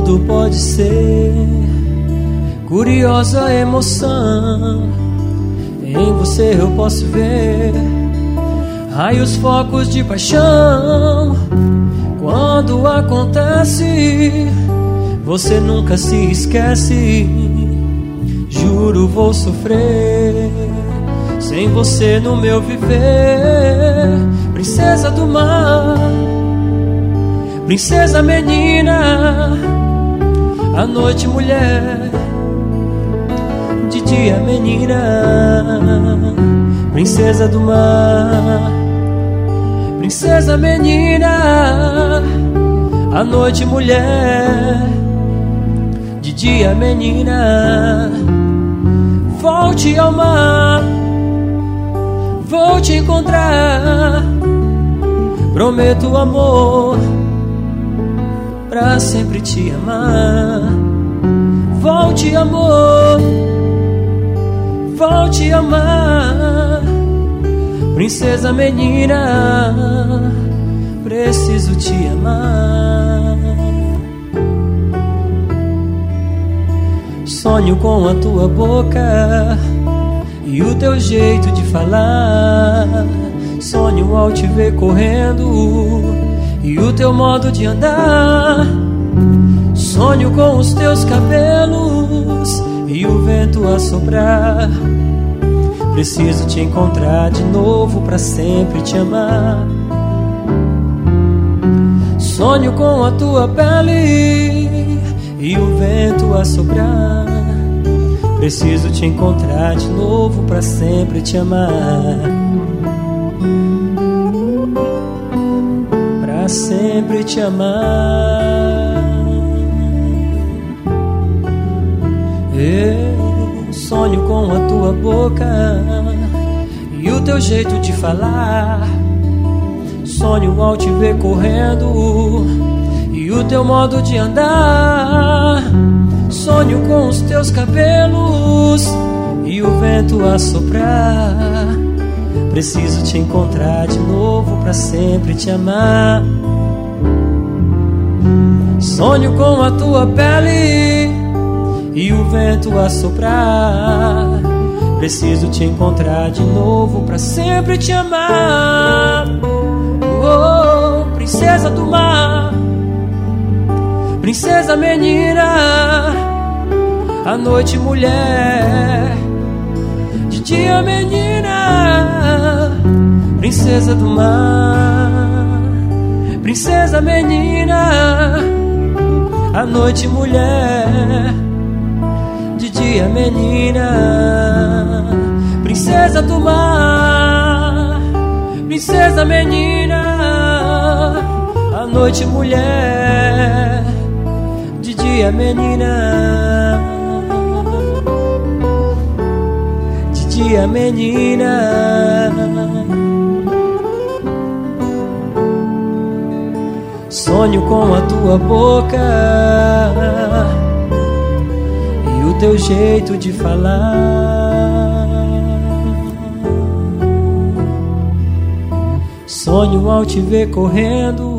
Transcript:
tudo pode ser. Curiosa emoção, em você eu posso ver raios, focos de paixão. Quando acontece, você nunca se esquece. Juro, vou sofrer sem você no meu viver. Princesa do mar, princesa menina, à noite mulher, de dia menina. Princesa do mar, princesa menina, à noite mulher, de dia menina. Volte ao mar, vou te encontrar. Prometo amor, pra sempre te amar. Volte amor, vou te amar. Princesa menina, preciso te amar. Sonho com a tua boca e o teu jeito de falar. Sonho ao te ver correndo e o teu modo de andar. Sonho com os teus cabelos e o vento a soprar. Preciso te encontrar de novo pra sempre te amar. Sonho com a tua pele e o vento a soprar. Preciso te encontrar de novo pra sempre te amar. Pra sempre te amar. Eu sonho com a tua boca e o teu jeito de falar. Sonho ao te ver correndo e o teu modo de andar. Sonho com os teus cabelos e o vento a soprar. Preciso te encontrar de novo pra sempre te amar. Sonho com a tua pele e o vento a soprar. Preciso te encontrar de novo pra sempre te amar. Oh, princesa do mar, princesa menina, à noite mulher, de dia menina. Princesa do mar, princesa menina, à noite mulher, de dia menina. Princesa do mar, princesa menina, à noite mulher, de dia menina. De dia menina. Sonho com a tua boca e o teu jeito de falar. Sonho ao te ver correndo